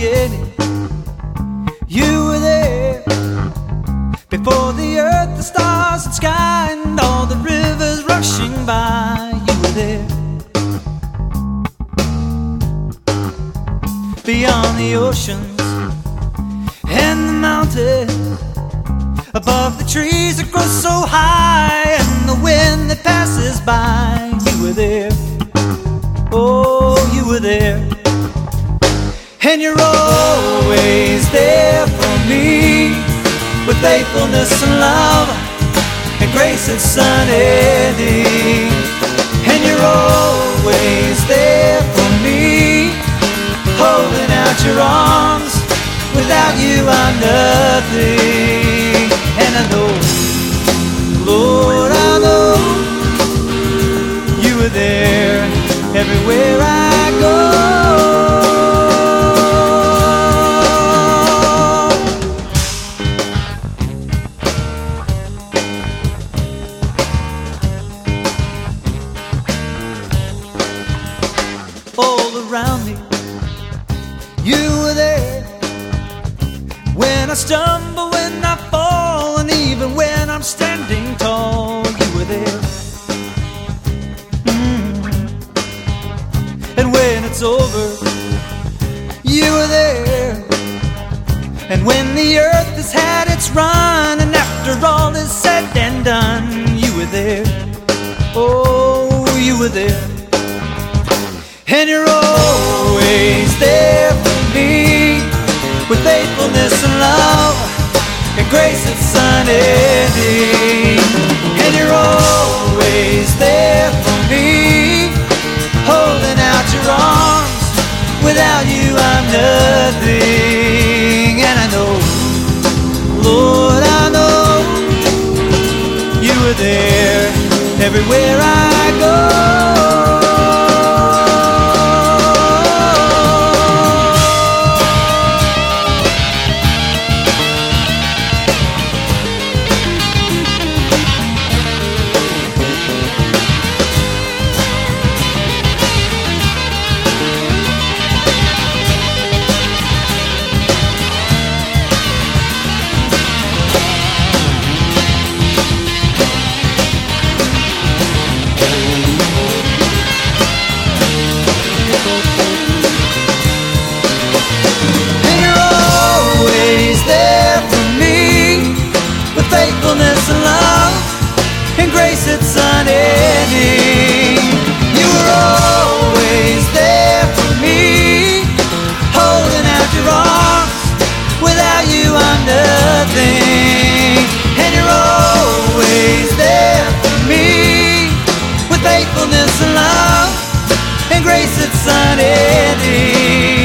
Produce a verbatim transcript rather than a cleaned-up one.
beginning. You were there before the earth, the stars and sky, and all the rivers rushing by. You were there beyond the oceans and the mountains, above the trees that grow so high, and the wind that passes by. You were there, oh, you were there. And you're always there for me, with faithfulness and love and grace that's unending. And you're always there for me, holding out your arms. Without you I'm nothing. And I know, Lord, I know you were there everywhere I go. All around me, you were there. When I stumble, when I fall, and even when I'm standing tall, you were there. mm. And when it's over, you were there. And when the earth has had its run, and after all is said and done, you were there. Oh, you were there. And you're always there for me, with faithfulness and love and grace that's unending. And you're always there for me, holding out your arms. Without you I'm nothing. And I know, Lord, I know you were there everywhere I go. Faithfulness and love and grace that's unending. You were always there for me, holding out your arms. Without you I'm nothing. And you're always there for me, with faithfulness and love and grace that's unending.